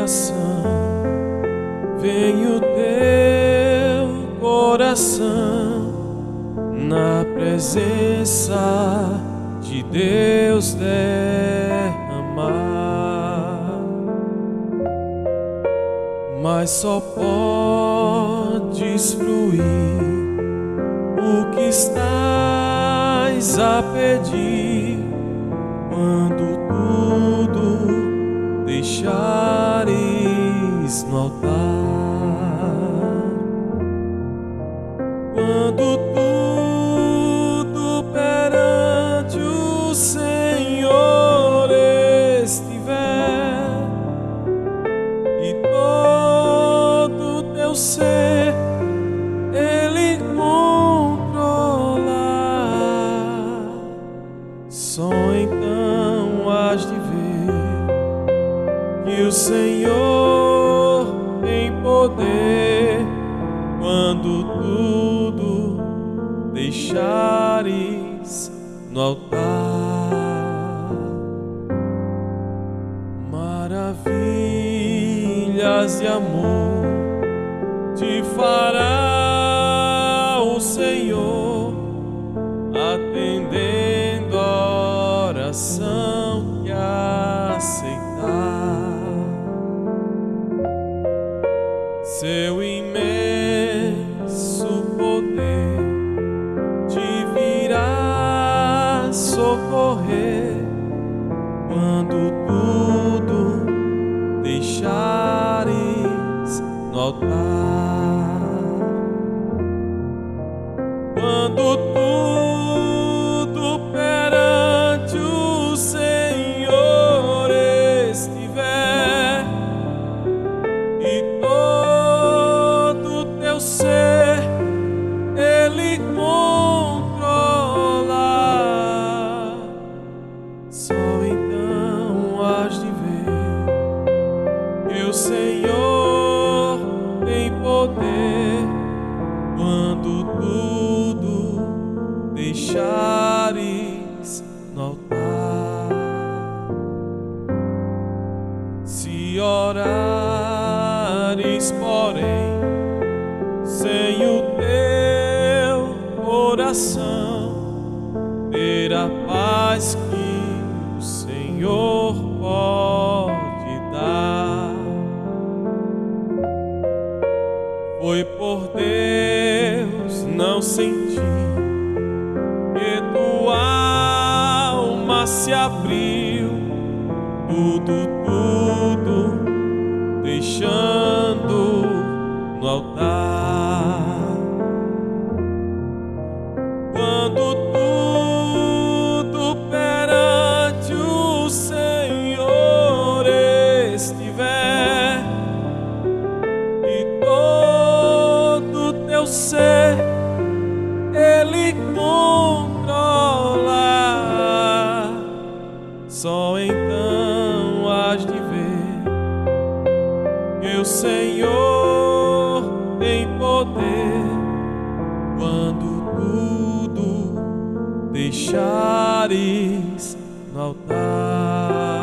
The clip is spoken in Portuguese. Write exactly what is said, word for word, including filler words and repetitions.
coração, vem o teu coração na presença de Deus derramar, mas só podes fruir o que estás a pedir quando tudo deixares no altar. Quando tudo perante o Senhor estiver e todo teu ser Ele controlar, só então hás de ver que o Senhor tem poder quando tudo deixares no altar. Maravilhas de amor te fará o Senhor, atendendo a oração que aceitar. Seu imenso poder te virá socorrer quando tudo deixares no altar. Quando tudo perante o Senhor estiver e todo teu ser Ele controlar, só então hás de ver que o Senhor tem poder quando tudo deixares no altar. Se orares, porém, sem o teu coração, ter a paz que o Senhor pode dar. Foi por Deus não sentir que tua alma se abriu, tudo, tudo deixando no altar. Quando tudo perante o Senhor estiver e todo teu ser Ele controlar, só então hás de ver que o Senhor tem poder quando tudo deixares no altar.